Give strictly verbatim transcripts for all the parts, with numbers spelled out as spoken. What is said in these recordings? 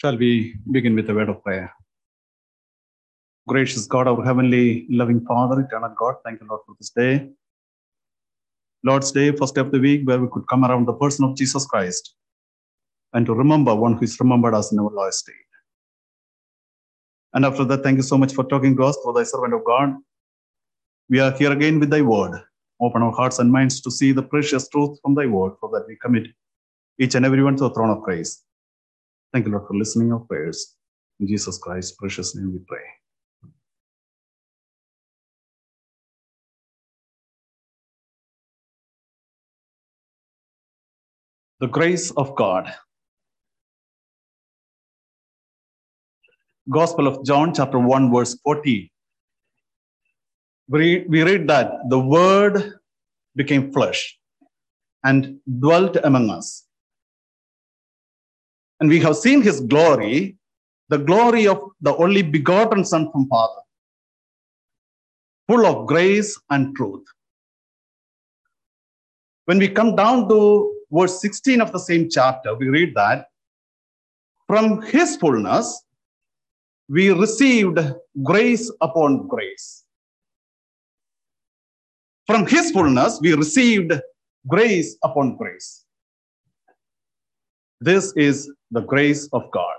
Shall we begin with a word of prayer? Gracious God, our heavenly loving Father, eternal God, thank you, Lord, for this day. Lord's Day, first day of the week, where we could come around the person of Jesus Christ and to remember one who is remembered us in our lowest state. And after that, thank you so much for talking to us, for thy servant of God. We are here again with thy word. Open our hearts and minds to see the precious truth from thy word, so that we commit each and every one to the throne of grace. Thank you, Lord, for listening our prayers. In Jesus Christ's precious name we pray. The grace of God. Gospel of John, chapter one, verse forty. We, we read that the Word became flesh and dwelt among us. And we have seen his glory, the glory of the only begotten Son from Father, full of grace and truth. When we come down to verse sixteen of the same chapter, we read that from his fullness, we received grace upon grace. From his fullness, we received grace upon grace. This is the grace of God.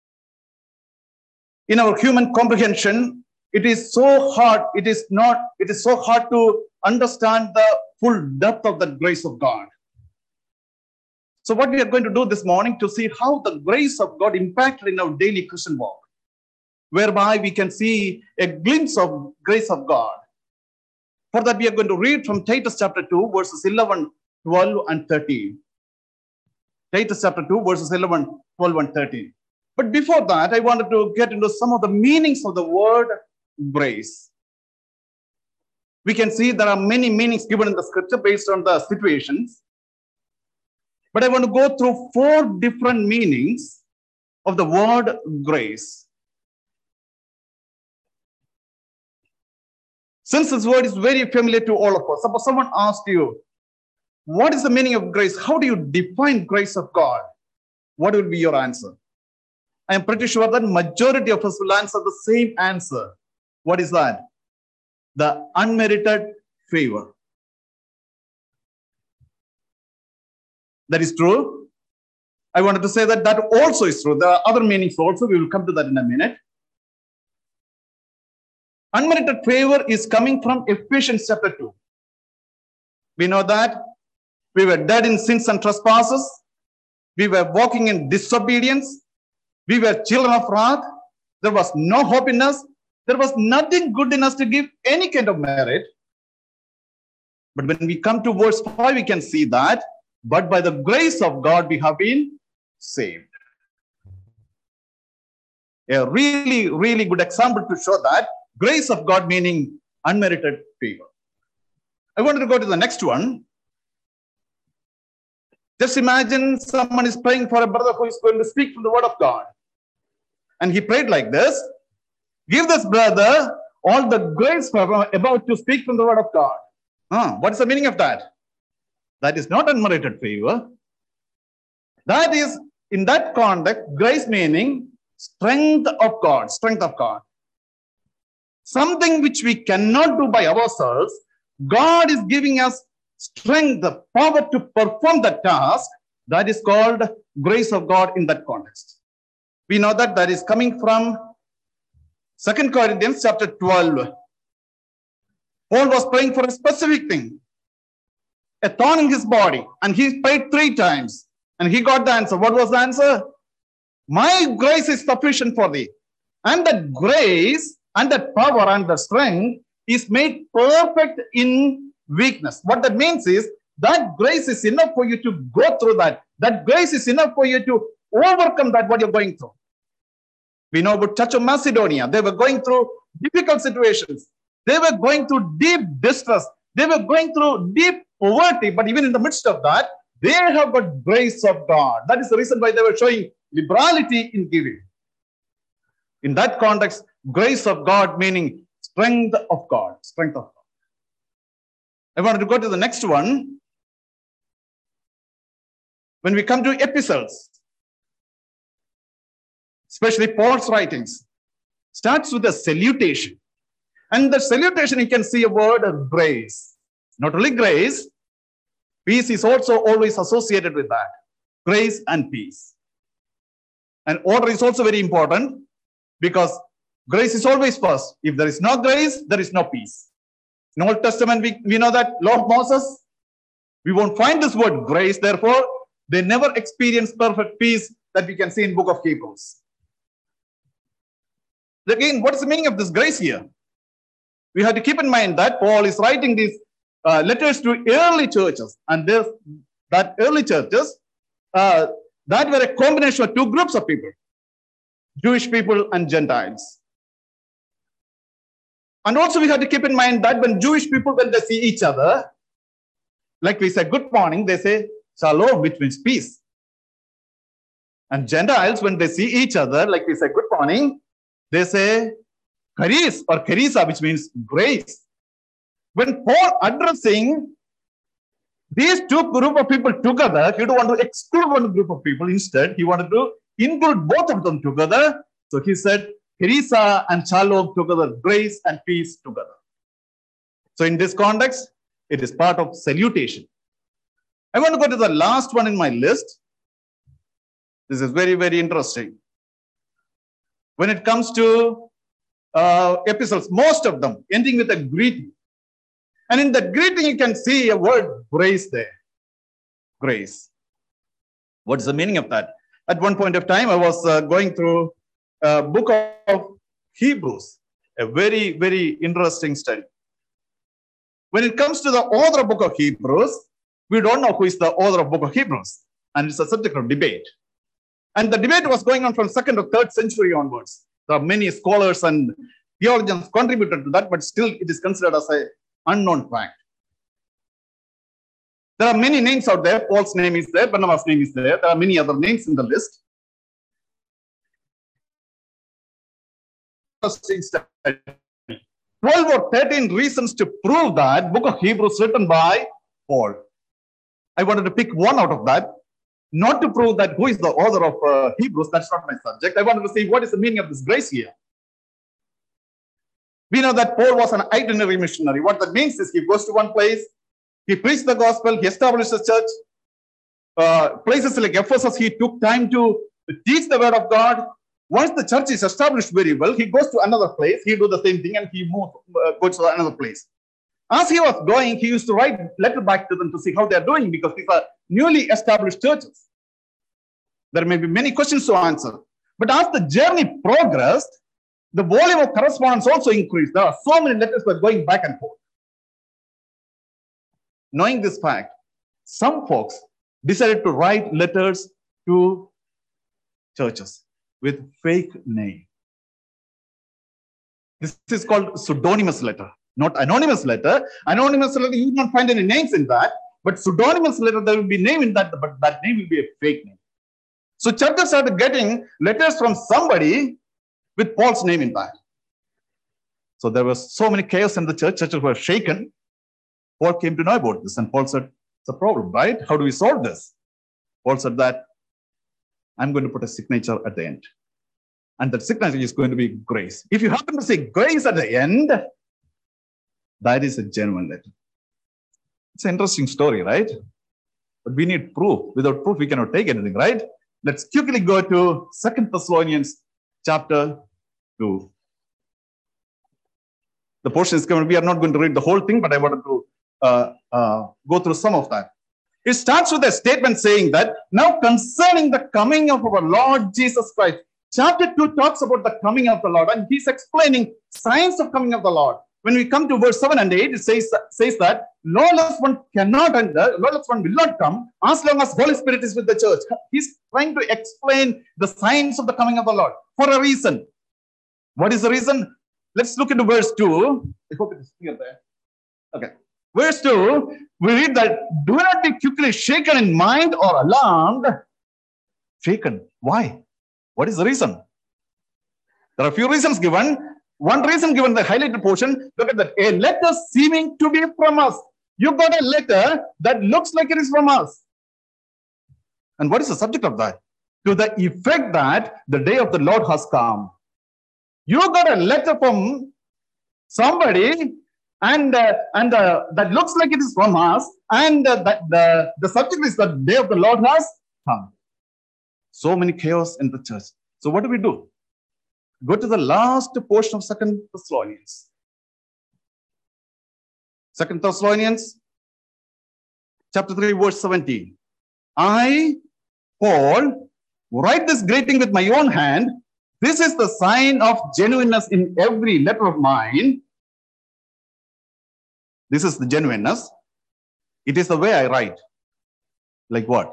In our human comprehension, it is so hard, it is not, it is so hard to understand the full depth of the grace of God. So what we are going to do this morning to see how the grace of God impacted in our daily Christian walk, whereby we can see a glimpse of grace of God. For that, we are going to read from Titus chapter two, verses eleven, twelve, and thirteen. Titus chapter two, verses eleven, twelve, and thirteen. But before that, I wanted to get into some of the meanings of the word grace. We can see there are many meanings given in the scripture based on the situations. But I want to go through four different meanings of the word grace. Since this word is very familiar to all of us, suppose someone asked you, what is the meaning of grace? How do you define grace of God? What will be your answer? I am pretty sure that majority of us will answer the same answer. What is that? The unmerited favor. That is true. I wanted to say that that also is true. There are other meanings also. We will come to that in a minute. Unmerited favor is coming from Ephesians chapter two. We know that we were dead in sins and trespasses. We were walking in disobedience. We were children of wrath. There was no hope in us. There was nothing good in us to give any kind of merit. But when we come to verse five, we can see that, but by the grace of God, we have been saved. A really, really good example to show that grace of God meaning unmerited favor. I wanted to go to the next one. Just imagine someone is praying for a brother who is going to speak from the word of God. And he prayed like this: give this brother all the grace for about to speak from the word of God. Huh, what is the meaning of that? That is not unmerited favor. That is, in that context, grace meaning strength of God, strength of God. Something which we cannot do by ourselves, God is giving us strength, the power to perform the task. That is called grace of God in that context. We know that that is coming from Second Corinthians chapter twelve. Paul was praying for a specific thing, a thorn in his body, and he prayed three times, and he got the answer. What was the answer? My grace is sufficient for thee. And that grace and that power and the strength is made perfect in weakness. What that means is that grace is enough for you to go through that. That grace is enough for you to overcome that what you're going through. We know about Church of Macedonia. They were going through difficult situations. They were going through deep distress. They were going through deep poverty. But even in the midst of that, they have got grace of God. That is the reason why they were showing liberality in giving. In that context, grace of God meaning strength of God. Strength of God. I wanted to go to the next one. When we come to epistles, especially Paul's writings, starts with a salutation. And the salutation, you can see a word of grace. Not only grace, peace is also always associated with that. Grace and peace. And order is also very important because grace is always first. If there is no grace, there is no peace. In Old Testament, we, we know that law of Moses, we won't find this word grace. Therefore, they never experienced perfect peace that we can see in book of Hebrews. Again, what is the meaning of this grace here? We have to keep in mind that Paul is writing these uh, letters to early churches. And this, that early churches, uh, that were a combination of two groups of people, Jewish people and Gentiles. And also we have to keep in mind that when Jewish people, when they see each other, like we say good morning, they say shalom, which means peace. And Gentiles, when they see each other, like we say good morning, they say charis or charisa, which means grace. When Paul addressing these two group of people together, he don't want to exclude one group of people. Instead, he wanted to include both of them together. So he said, charisa and shalom together, grace and peace together. So in this context, it is part of salutation. I want to go to the last one in my list. This is very, very interesting. When it comes to uh, epistles, most of them ending with a greeting. And in the greeting, you can see a word grace there. Grace. What is the meaning of that? At one point of time, I was uh, going through a book of Hebrews, a very, very interesting study. When it comes to the author of book of Hebrews, we don't know who is the author of book of Hebrews. And it's a subject of debate. And the debate was going on from second or third century onwards. There are many scholars and theologians contributed to that, but still it is considered as an unknown fact. There are many names out there. Paul's name is there. Barnabas' name is there. There are many other names in the list. twelve or thirteen reasons to prove that book of Hebrews written by Paul. I wanted to pick one out of that. Not to prove that who is the author of uh, Hebrews, that's not my subject. I wanted to see what is the meaning of this grace here. We know that Paul was an itinerary missionary. What that means is he goes to one place, he preached the gospel, he established a church. Uh, places like Ephesus, he took time to teach the word of God. Once the church is established very well, he goes to another place, he do the same thing and he moves, uh, goes to another place. As he was going, he used to write letter back to them to see how they are doing because these are newly established churches. There may be many questions to answer. But as the journey progressed, the volume of correspondence also increased. There are so many letters that were going back and forth. Knowing this fact, some folks decided to write letters to churches with fake name. This is called pseudonymous letter. Not anonymous letter. Anonymous letter, you will not find any names in that. But pseudonymous letter, there will be name in that, but that name will be a fake name. So churches started getting letters from somebody with Paul's name in that. So there was so many chaos in the church. Churches were shaken. Paul came to know about this, and Paul said, it's a problem, right? How do we solve this? Paul said that, I'm going to put a signature at the end. And that signature is going to be grace. If you happen to say grace at the end, that is a genuine letter. It's an interesting story, right? But we need proof. Without proof, we cannot take anything, right? Let's quickly go to Second Thessalonians chapter two. The portion is coming. We are not going to read the whole thing, but I wanted to uh, uh, go through some of that. It starts with a statement saying that, now concerning the coming of our Lord Jesus Christ. Chapter two talks about the coming of the Lord, and he's explaining signs of coming of the Lord. When we come to verse seven and eight, it says, says that lawless one cannot enter, lawless one will not come as long as Holy Spirit is with the church. He's trying to explain the signs of the coming of the Lord for a reason. What is the reason? Let's look into verse two. I hope it is clear there. Okay. Verse two, we read that, do not be quickly shaken in mind or alarmed. Shaken. Why? What is the reason? There are a few reasons given. One reason given the highlighted portion, look at that. A letter seeming to be from us. You got a letter that looks like it is from us. And what is the subject of that? to the effect that the day of the Lord has come. You got a letter from somebody, and uh, and uh, that looks like it is from us, and uh, that the, the subject is the day of the Lord has come. So many chaos in the church. So what do we do? Go to the last portion of Second Thessalonians. Second Thessalonians, chapter three, verse seventeen. I, Paul, write this greeting with my own hand. This is the sign of genuineness in every letter of mine. This is the genuineness. It is the way I write. Like what?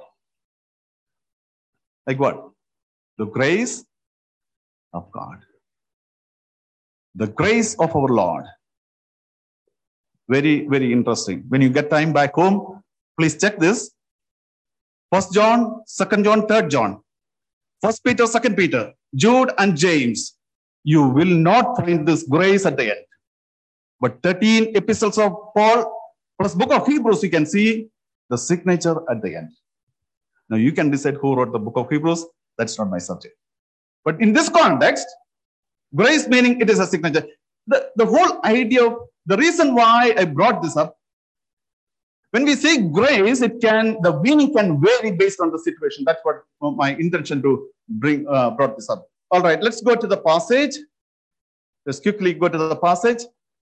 Like what? The grace of God. The grace of our Lord. Very, very interesting. When you get time back home, please check this. First John, Second John, Third John. First Peter, Second Peter, Jude and James. You will not find this grace at the end. But thirteen epistles of Paul plus book of Hebrews, you can see the signature at the end. Now you can decide who wrote the book of Hebrews. That's not my subject. But in this context, grace meaning it is a signature. The, the whole idea of the reason why I brought this up, when we say grace, it can, the meaning can vary based on the situation. That's what my intention to bring, uh, brought this up. All right, let's go to the passage. Let's quickly go to the passage.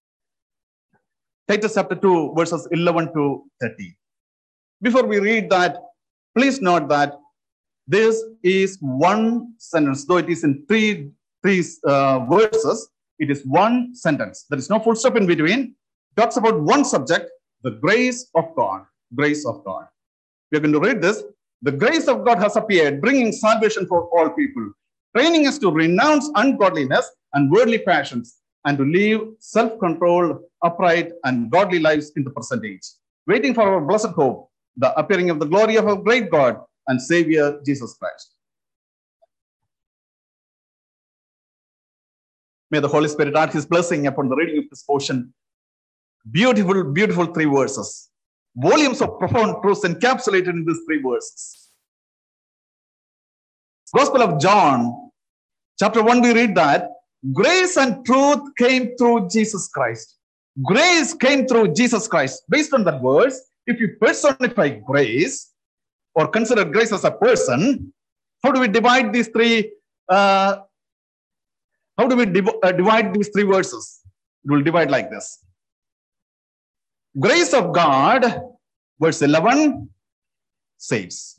Titus chapter two, verses eleven to thirteen. Before we read that, please note that this is one sentence, though it is in three, three uh, verses, it is one sentence. There is no full stop in between. It talks about one subject, the grace of God. Grace of God. We are going to read this. The grace of God has appeared, bringing salvation for all people, training us to renounce ungodliness and worldly passions, and to live self-controlled, upright, and godly lives in the present age, waiting for our blessed hope, the appearing of the glory of our great God and Savior, Jesus Christ. May the Holy Spirit add His blessing upon the reading of this portion. Beautiful, beautiful three verses. Volumes of profound truths encapsulated in these three verses. Gospel of John, chapter one, we read that grace and truth came through Jesus Christ. Grace came through Jesus Christ. Based on that verse, if you personify grace or consider grace as a person, how do we divide these three? Uh, how do we div uh, divide these three verses? It will divide like this. Grace of God, verse eleven, saves.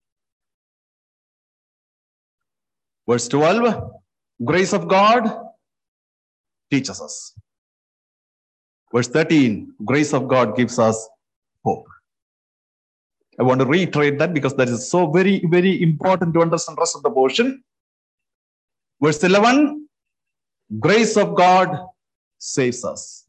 Verse twelve, grace of God teaches us. Verse thirteen, grace of God gives us hope. I want to reiterate that because that is so very, very important to understand the rest of the portion. Verse eleven, grace of God saves us.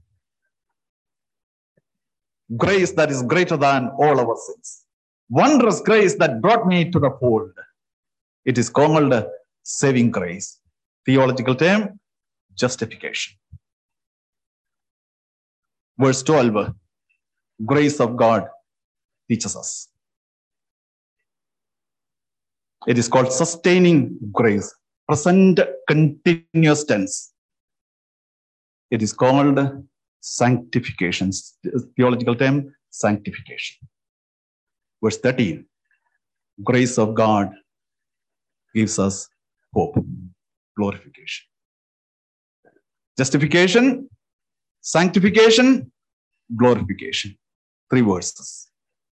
Grace that is greater than all our sins. Wondrous grace that brought me to the fold. It is called saving grace. Theological term, justification. Verse twelve, grace of God teaches us. It is called sustaining grace, present continuous tense. It is called sanctification, theological term, sanctification. Verse thirteen, grace of God gives us hope, glorification. Justification, sanctification, glorification. Three verses.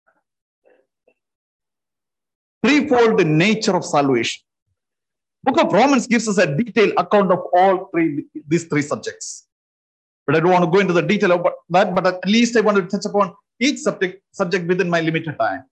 Threefold the nature of salvation. Book of Romans gives us a detailed account of all three, these three subjects. But I don't want to go into the detail of that, but at least I want to touch upon each subject, subject within my limited time.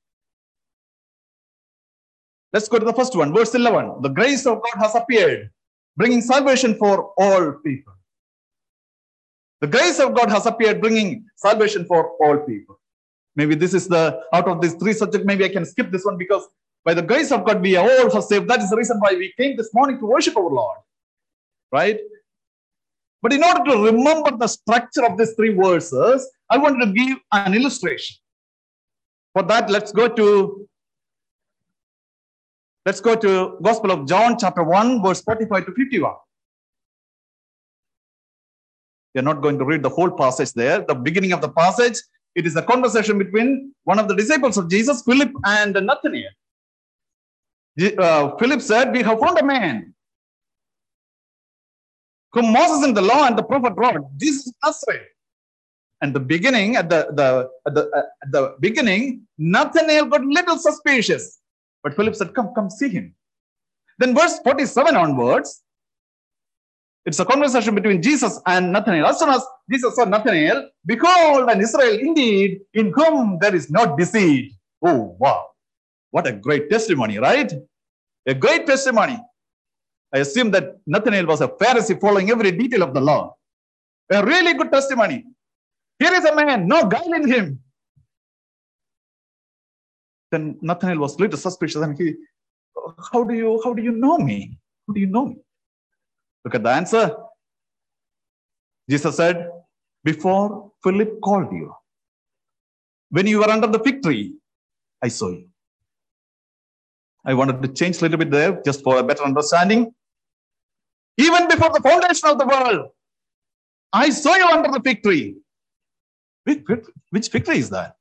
Let's go to the first one, verse eleven. The grace of God has appeared, bringing salvation for all people. The grace of God has appeared, bringing salvation for all people. Maybe this is the, out of these three subjects, maybe I can skip this one because by the grace of God, we are all saved. That is the reason why we came this morning to worship our Lord. Right? But in order to remember the structure of these three verses, I wanted to give an illustration. For that, let's go to Let's go to Gospel of John, chapter one, verse forty-five to fifty-one. We are not going to read the whole passage there. The beginning of the passage, it is a conversation between one of the disciples of Jesus, Philip, and Nathanael. Uh, Philip said, "We have found a man whom Moses in the law and the prophet wrote, Jesus of Nazareth." And the beginning, at the, the, at the, at the beginning, Nathanael got little suspicious. But Philip said, come, come see him. Then verse forty-seven onwards, it's a conversation between Jesus and Nathanael. As soon as Jesus saw Nathanael, behold, an Israel indeed, in whom there is no deceit. Oh, wow. What a great testimony, right? A great testimony. I assume that Nathanael was a Pharisee following every detail of the law. A really good testimony. Here is a man, no guile in him. Then Nathanael was a little suspicious and he, how do you, how do you know me? How do you know me? Look at the answer. Jesus said, before Philip called you, when you were under the fig tree, I saw you. I wanted to change a little bit there just for a better understanding. Even before the foundation of the world, I saw you under the fig tree. Which, which fig tree is that?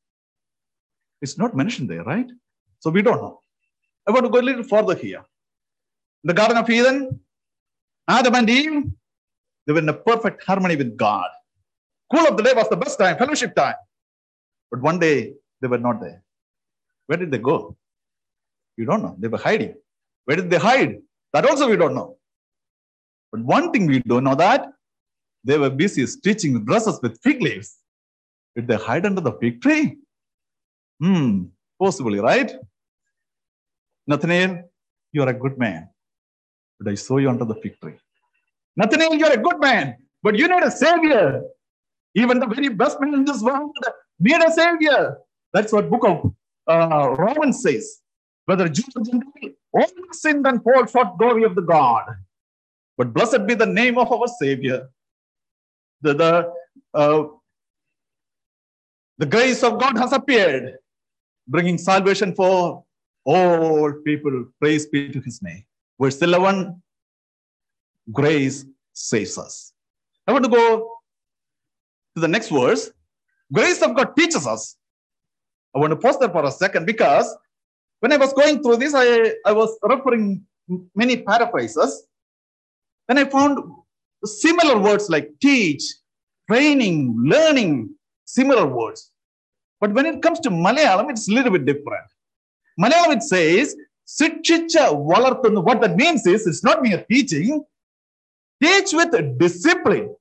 It's not mentioned there, right? So we don't know. I want to go a little further here. In the Garden of Eden, Adam and Eve, they were in a perfect harmony with God. Cool of the day was the best time, fellowship time. But one day, they were not there. Where did they go? We don't know. They were hiding. Where did they hide? That also we don't know. But one thing we do know that they were busy stitching dresses with fig leaves. Did they hide under the fig tree? Hmm, possibly, right? Nathanael, you are a good man, but I saw you under the fig tree. Nathanael, you are a good man, but you need a savior. Even the very best man in this world need a savior. That's what book of uh, Romans says. Whether Jew or Gentile, all sinned and fall short glory of the God. But blessed be the name of our Savior. The, the, uh, the grace of God has appeared, bringing salvation for all people. Praise be to his name. Verse eleven, grace saves us. I want to go to the next verse. Grace of God teaches us. I want to pause there for a second because when I was going through this, I, I was referring many paraphrases. Then I found similar words like teach, training, learning, similar words. But when it comes to Malayalam, it's a little bit different. Malayalam, it says, Sikshicha Valarthunu. What that means is, it's not mere teaching. Teach with discipline.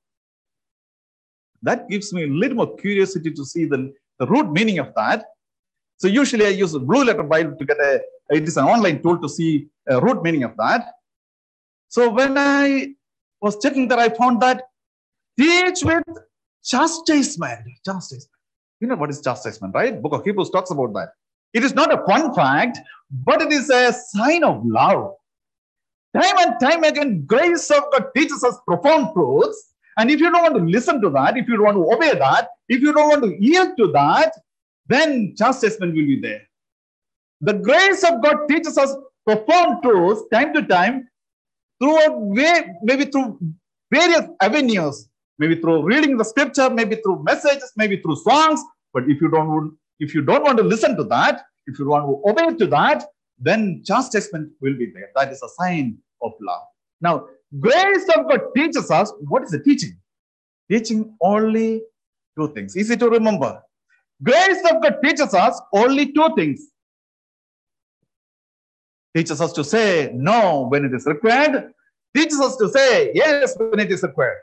That gives me a little more curiosity to see the, the root meaning of that. So usually I use a Blue Letter Bible to get a, it is an online tool to see a root meaning of that. So when I was checking that, I found that teach with chastisement. Chastisement. You know what is chastisement, right? Book of Hebrews talks about that. It is not a fun fact, but it is a sign of love. Time and time again, grace of God teaches us profound truths. And if you don't want to listen to that, if you don't want to obey that, if you don't want to yield to that, then chastisement will be there. The grace of God teaches us profound truths time to time through a way, maybe through various avenues, maybe through reading the scripture, maybe through messages, maybe through songs. But if you don't, if you don't want to listen to that, if you want to obey to that, then chastisement will be there. That is a sign of love. Now, grace of God teaches us, what is the teaching? Teaching only two things. Easy to remember. Grace of God teaches us only two things. Teaches us to say no when it is required. Teaches us to say yes when it is required.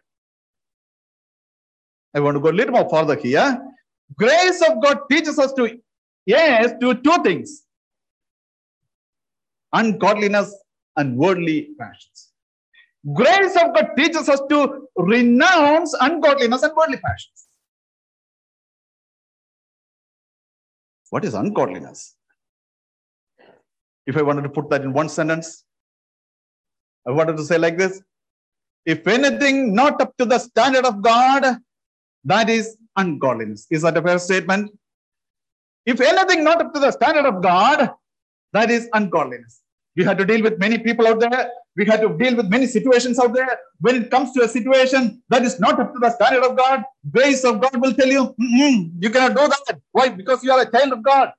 I want to go a little more further here. Grace of God teaches us to yes to two things. Ungodliness and worldly passions. Grace of God teaches us to renounce ungodliness and worldly passions. What is ungodliness? If I wanted to put that in one sentence, I wanted to say like this. If anything not up to the standard of God, that is ungodliness. Is that a fair statement? If anything not up to the standard of God, that is ungodliness. We had to deal with many people out there. We had to deal with many situations out there. When it comes to a situation that is not up to the standard of God, grace of God will tell you, mm-mm, you cannot do that. Why? Because you are a child of God.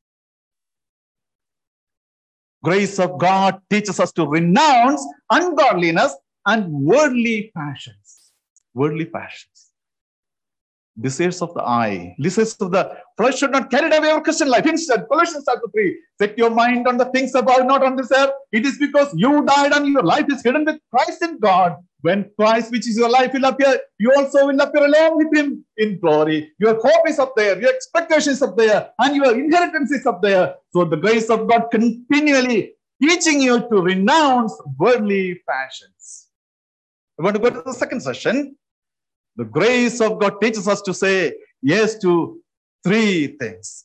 Grace of God teaches us to renounce ungodliness and worldly passions. Worldly passions. Desires of the eye, desires of the flesh should not carry away our Christian life. Instead, Colossians chapter three, set your mind on the things above, not on this earth. It is because you died and your life is hidden with Christ in God. When Christ, which is your life, will appear, you also will appear along with him in glory. Your hope is up there, your expectation is up there, and your inheritance is up there. So the grace of God continually teaching you to renounce worldly passions. I want to go to the second session. The grace of God teaches us to say yes to three things.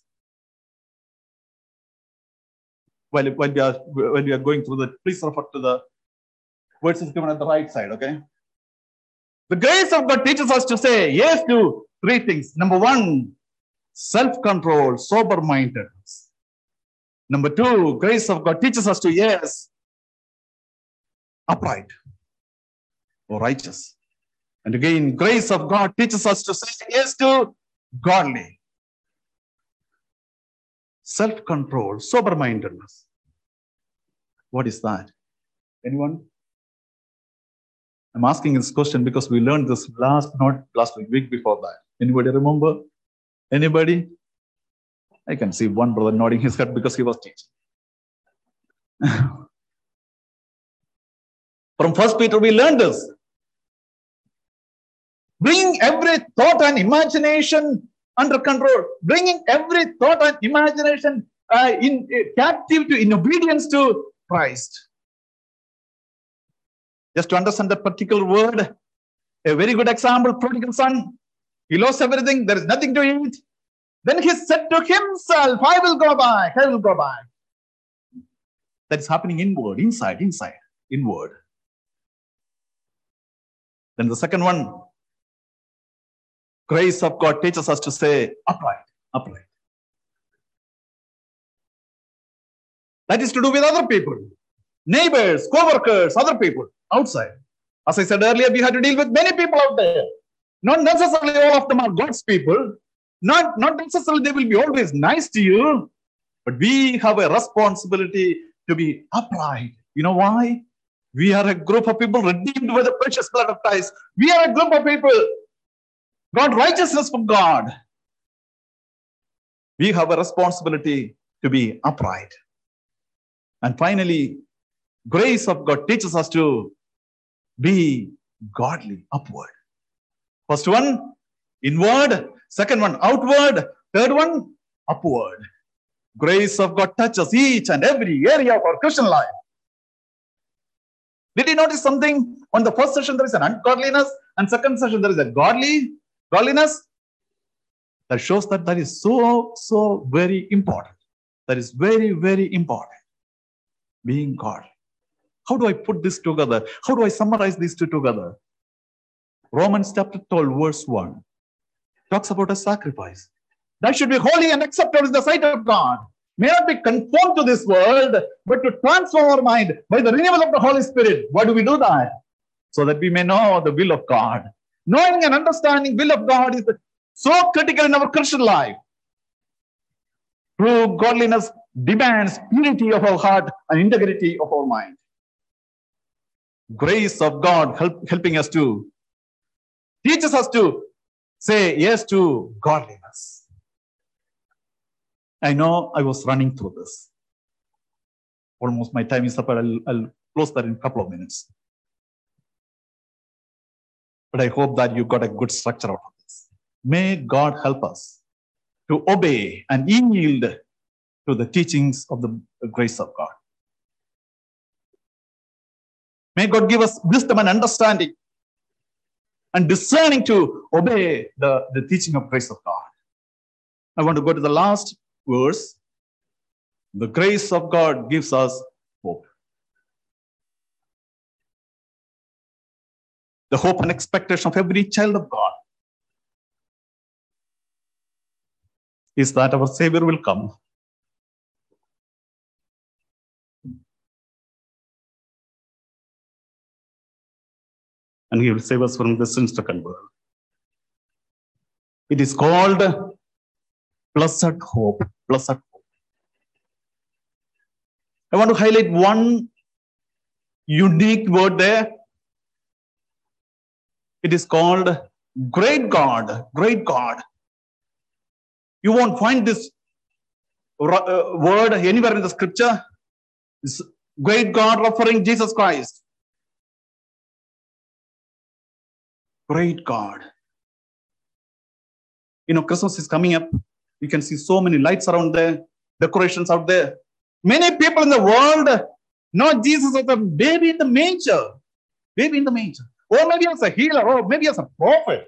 While, while, we are, while we are going through the, please refer to the words given at the right side, okay? The grace of God teaches us to say yes to three things. Number one, self-control, sober-mindedness. Number two, grace of God teaches us to yes, upright or righteous. And again, grace of God teaches us to say yes to godly. Self-control, sober-mindedness. What is that? Anyone? I'm asking this question because we learned this last, not last week, week before that. Anybody remember? Anybody? I can see one brother nodding his head because he was teaching. From First Peter, we learned this. Bringing every thought and imagination under control. Bringing every thought and imagination uh, in uh, captive to, in obedience to Christ. Just to understand that particular word, a very good example, prodigal son. He lost everything. There is nothing to eat. Then he said to himself, I will go back. I will go back. That is happening inward, inside, inside, inward. Then the second one, grace of God teaches us to say upright, upright. That is to do with other people, neighbors, co-workers, other people outside. As I said earlier, we had to deal with many people out there. Not necessarily all of them are God's people. Not, not necessarily they will be always nice to you. But we have a responsibility to be upright. You know why? We are a group of people redeemed by the precious blood of Christ. We are a group of people got righteousness from God. We have a responsibility to be upright. And finally, grace of God teaches us to be godly, upward. First one, inward. Second one, outward. Third one, upward. Grace of God touches each and every area of our Christian life. Did you notice something? On the first session, there is an ungodliness, and second session, there is a godly godliness. That shows that that is so, so very important. That is very, very important. Being godly. How do I put this together? How do I summarize these two together? Romans chapter twelve, verse one talks about a sacrifice that should be holy and acceptable in the sight of God. May not be conformed to this world, but to transform our mind by the renewal of the Holy Spirit. Why do we do that? So that we may know the will of God. Knowing and understanding will of God is so critical in our Christian life. True godliness demands purity of our heart and integrity of our mind. Grace of God help, helping us to, teaches us to say yes to godliness. I know I was running through this. Almost my time is up, but I'll, I'll close that in a couple of minutes. But I hope that you got a good structure out of this. May God help us to obey and yield to the teachings of the grace of God. May God give us wisdom and understanding and discerning to obey the, the teaching of grace of God. I want to go to the last verse. The grace of God gives us hope. The hope and expectation of every child of God is that our Savior will come. and he will save us from the sin-stricken world. It is called blessed hope. Blessed hope. I want to highlight one unique word there. It is called great God. Great God. You won't find this word anywhere in the scripture. It's great God referring Jesus Christ. Great God. You know, Christmas is coming up. You can see so many lights around there, decorations out there. Many people in the world know Jesus as a baby in the manger. Baby in the manger. Or maybe as a healer, or maybe as a prophet.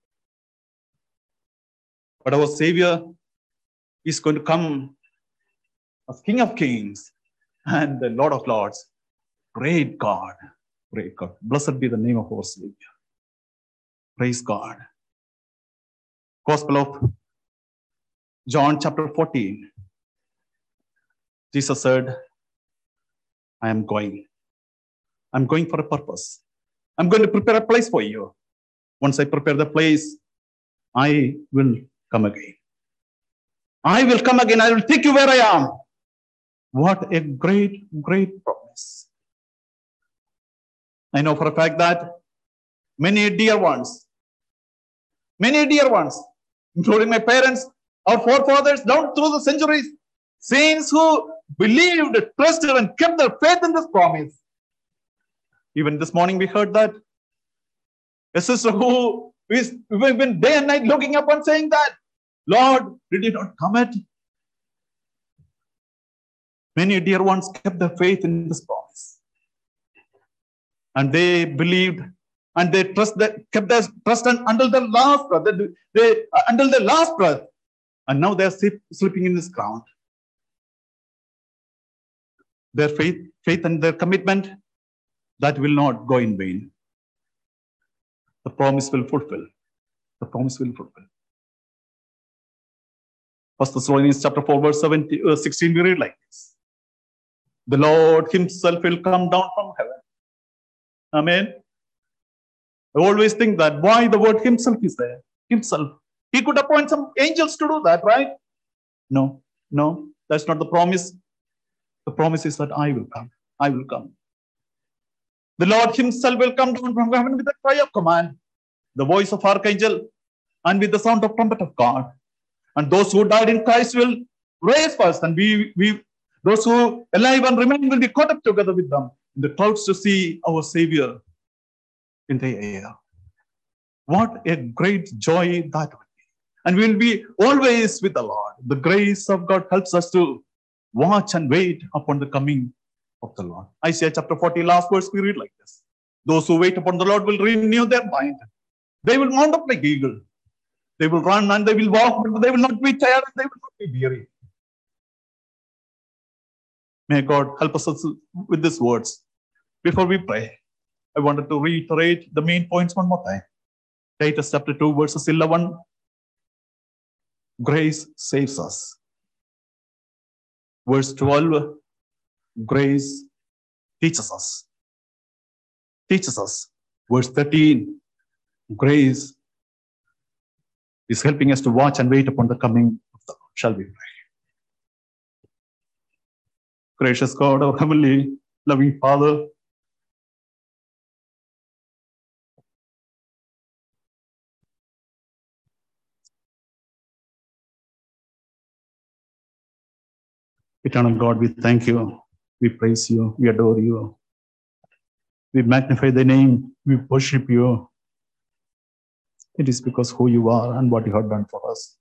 But our Savior is going to come as King of Kings and the Lord of Lords. Great God. Great God. Blessed be the name of our Savior. Praise God. Gospel of John chapter fourteen. Jesus said, I am going. I'm going for a purpose. I'm going to prepare a place for you. Once I prepare the place, I will come again. I will come again. I will take you where I am. What a great, great promise. I know for a fact that many dear ones, many dear ones, including my parents, our forefathers, down through the centuries, saints who believed, trusted, and kept their faith in this promise. Even this morning we heard that a sister who is even day and night looking up and saying that, Lord, did you not come yet? Many dear ones kept their faith in this promise. And they believed and they trust that, kept their trust until their last breath. They, they, uh, until their last breath. And now they are sleeping in this ground. Their faith, faith and their commitment, that will not go in vain. The promise will fulfill. The promise will fulfill. First Thessalonians chapter four, verse seventeen, uh, sixteen, we read like this. The Lord himself will come down from heaven. Amen. I always think that why the word himself is there. Himself. He could appoint some angels to do that, right? No, no, that's not the promise. The promise is that I will come. I will come. The Lord himself will come down from heaven with a cry of command, the voice of archangel, and with the sound of trumpet of God. And those who died in Christ will rise first, and we, we, those who alive and remain will be caught up together with them in the clouds to see our Savior in the air. What a great joy that will be. And we will be always with the Lord. The grace of God helps us to watch and wait upon the coming of the Lord. Isaiah chapter forty, last verse, we read like this. Those who wait upon the Lord will renew their mind. They will mount up like eagle. They will run and they will walk, but they will not be tired and they will not be weary. May God help us with these words. Before we pray, I wanted to reiterate the main points one more time. Titus chapter two, verses eleven. Grace saves us. Verse twelve. Grace teaches us. Teaches us. Verse thirteen. Grace is helping us to watch and wait upon the coming of the Lord. Shall we pray? Gracious God, our heavenly, loving Father, eternal God, we thank you. We praise you. We adore you. We magnify the name. We worship you. It is because who you are and what you have done for us.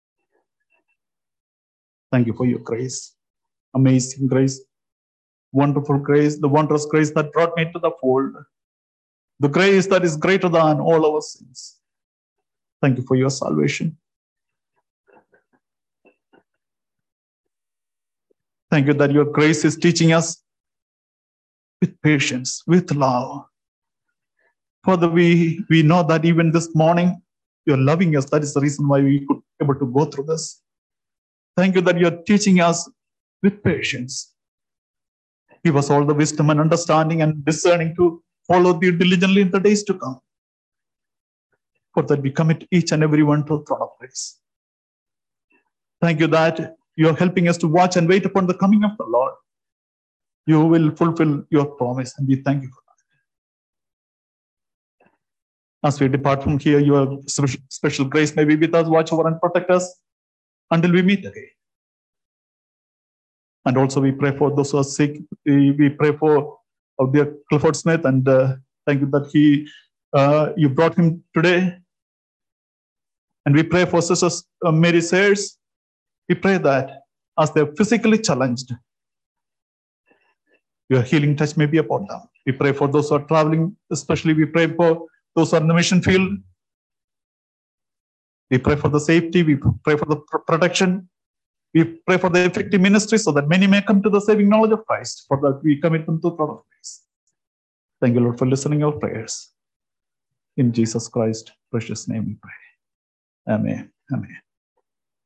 Thank you for your grace. Amazing grace. Wonderful grace. The wondrous grace that brought me to the fold. The grace that is greater than all our sins. Thank you for your salvation. Thank you that your grace is teaching us with patience, with love. Father, we, we know that even this morning, you're loving us. That is the reason why we could be able to go through this. Thank you that you're teaching us with patience. Give us all the wisdom and understanding and discerning to follow thee diligently in the days to come. For that we commit each and every one to the throne of grace. Thank you that you are helping us to watch and wait upon the coming of the Lord. You will fulfill your promise, and we thank you for that. As we depart from here, your special grace may be with us, watch over and protect us until we meet again. And also we pray for those who are sick. We pray for our dear Clifford Smith, and uh, thank you that he, uh, you brought him today. And we pray for Sister uh, Mary Sayers. We pray that as they're physically challenged, your healing touch may be upon them. We pray for those who are traveling, especially we pray for those who are in the mission field. We pray for the safety. We pray for the protection. We pray for the effective ministry so that many may come to the saving knowledge of Christ. For that we commit them to the throne of grace. Thank you, Lord, for listening our prayers. In Jesus Christ's precious name we pray. Amen. Amen.